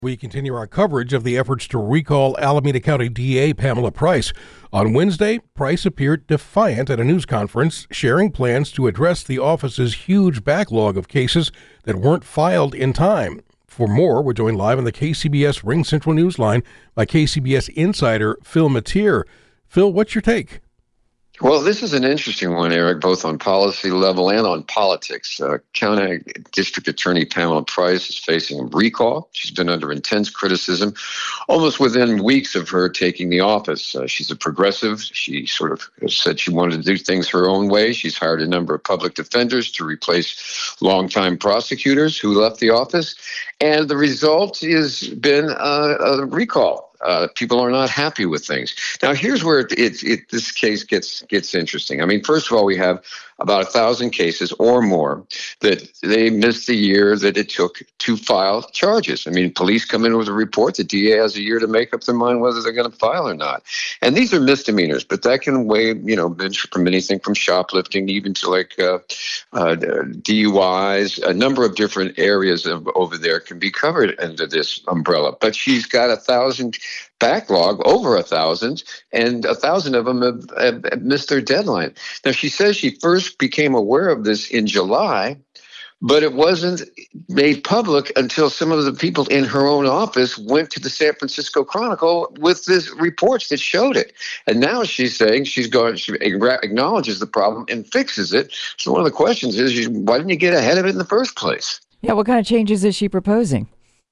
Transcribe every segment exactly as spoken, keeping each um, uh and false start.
We continue our coverage of the efforts to recall Alameda County D A Pamela Price. On Wednesday, Price appeared defiant at a news conference, sharing plans to address the office's huge backlog of cases that weren't filed in time. For more, we're joined live on the K C B S Ring Central Newsline by K C B S insider Phil Matier. Phil, what's your take? Well, this is an interesting one, Eric, both on policy level and on politics. Uh, County District Attorney Pamela Price is facing a recall. She's been under intense criticism almost within weeks of her taking the office. Uh, she's a progressive. She sort of said she wanted to do things her own way. She's hired a number of public defenders to replace longtime prosecutors who left the office. And the result has been uh, a recall. Uh, people are not happy with things. Now, here's where it, it, it, this case gets gets interesting. I mean, first of all, we have about a thousand cases or more that they missed the year that it took to file charges. I mean, police come in with a report. The D A has a year to make up their mind whether they're going to file or not. And these are misdemeanors, but that can weigh, you know, from anything from shoplifting even to like uh, uh, D U Is. A number of different areas of, over there can be covered under this umbrella. But she's got a thousand backlog, over a thousand, and a thousand of them have, have, have missed their deadline. Now, she says she first became aware of this in July, but it wasn't made public until some of the people in her own office went to the San Francisco Chronicle with this reports that showed it. And now she's saying she's going, she acknowledges the problem and fixes it. So one of the questions is, why didn't you get ahead of it in the first place? Yeah, what kind of changes is she proposing?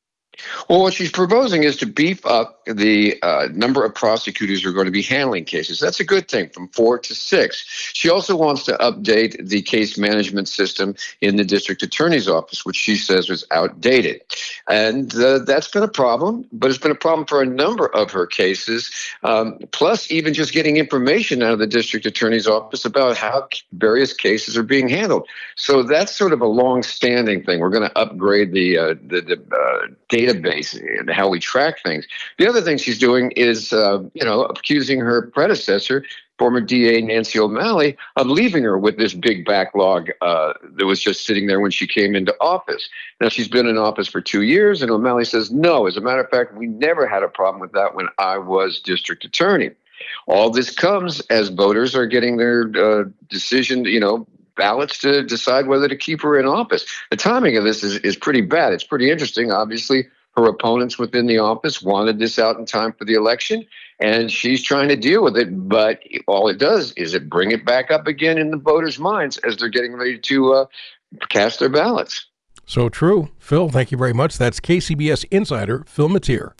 Well, what she's proposing is to beef up the uh, number of prosecutors who are going to be handling cases. That's a good thing, from four to six. She also wants to update the case management system in the district attorney's office, which she says was outdated. And uh, that's been a problem, but it's been a problem for a number of her cases, um, plus even just getting information out of the district attorney's office about how various cases are being handled. So that's sort of a long-standing thing. We're going to upgrade the, uh, the, the uh, data database and how we track things. The other thing she's doing is, uh, you know, accusing her predecessor, former D A Nancy O'Malley, of leaving her with this big backlog uh, that was just sitting there when she came into office. Now, she's been in office for two years, and O'Malley says, no, as a matter of fact, we never had a problem with that when I was district attorney. All this comes as voters are getting their uh, decision, you know, ballots to decide whether to keep her in office. The timing of this is, is pretty bad. It's pretty interesting. Obviously, her opponents within the office wanted this out in time for the election, and she's trying to deal with it. But all it does is it bring it back up again in the voters' minds as they're getting ready to uh, cast their ballots. So true. Phil, thank you very much. That's K C B S insider Phil Matier.